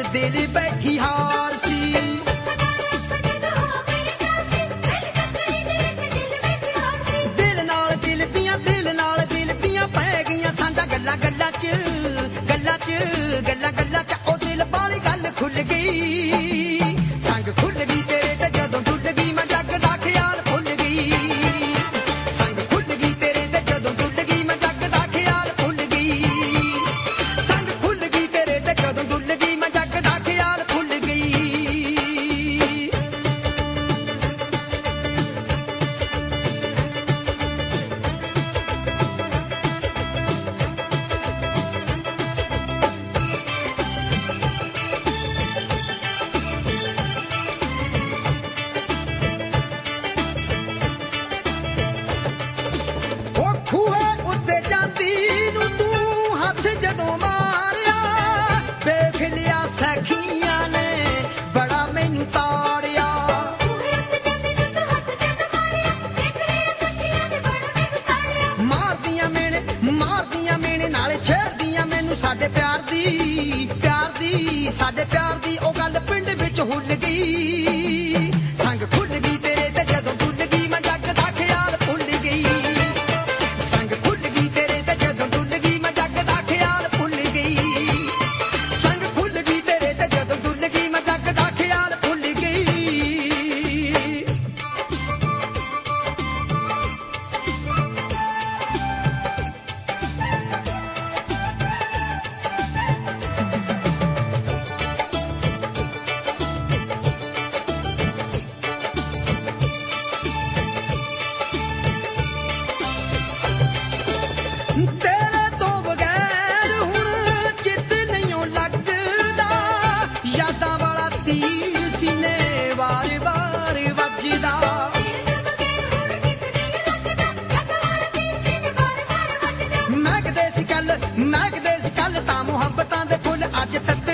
दिल बैठी हार सी। दिल नाल दिल दियां पै गईयां सांझा गल्लां गल्लां च ओ दिल बाली गल खुल गई। संग खुल गई तेरे ते जदों डुल गई मैं जग दा ख्याल भुल गई। संग खुल गई तेरे ते जदों डुल गई मैं जग दा ख्याल भुल गई। संग खुल गई तेरे ते जदों डुल गई मैं जग दा ख्याल भुल गई। साडे प्यार दी साडे प्यार दी ओ गल पिंड विच हुल गई। संग खुल गई तेरे ते जदों डुल गई मैं जग दा ख्याल भुल गई। संग खुल गई तेरे ते जदों डुल गई मैं जग दा ख्याल भुल गई। संग खुल गई तेरे ते जदों डुल गई मैं जग दा ख्याल भुल गई। तेरे तो बगैर हुण चित नहीं लगदा। यादां वाला तीर सीने वार वार वजदा। महकदे सी कल तां मुहब्बतां दे फुल अज तक